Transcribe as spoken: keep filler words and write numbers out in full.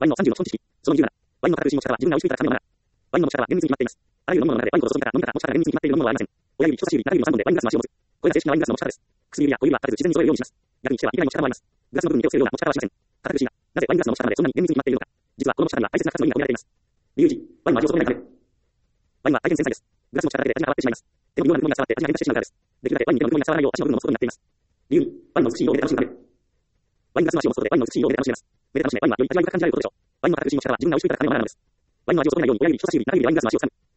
ワインのさんじゅうの基本知識。そのにじゅうなな。ワインの形の持ち方は自分が美味しくいたら頼むものなら。ワインの持ち方は厳密に決まっています。あらゆる飲み物の中でワインこそ注ぎから飲み方、持ち方が厳密に決まっている飲み物はありません。親指、人差し指、中指のさんぼんでワイングラスの足を持つ。これが正式なワイングラスの持ち方です。薬指や小指は立てず自然に揃えるようにします。逆にしては、以外の持ち方もあります。グラスの部分に手をつけるような持ち方はしません。堅苦しいが、なぜワイングラスの持ち方までそんなに厳密に決まっているのか。実はこの持ち方には大切な価値の意味が込められています。理由いち、ワインの味を損ねないため。ワインは大変繊細です。グラスの持ち方だけで味が変わってしまいます。手の微妙な部分が伝わって味が変化してしまうからです。できるだけワインに手の微妙に伝わらないよう足の部分を持つことになっています。理由に、ワインの美しい色で楽しむため。ワイングラスの足を持つことでワインの美しい色で楽しめます。目で楽しめ、ワインはより味わい深く感じられることでしょう。ワインの堅苦しい持ち方は自分が美味しくいたら頼むものなのです。ワインの味を損ねないように親指、人差し指、中指、ワイングラスの足を掴む。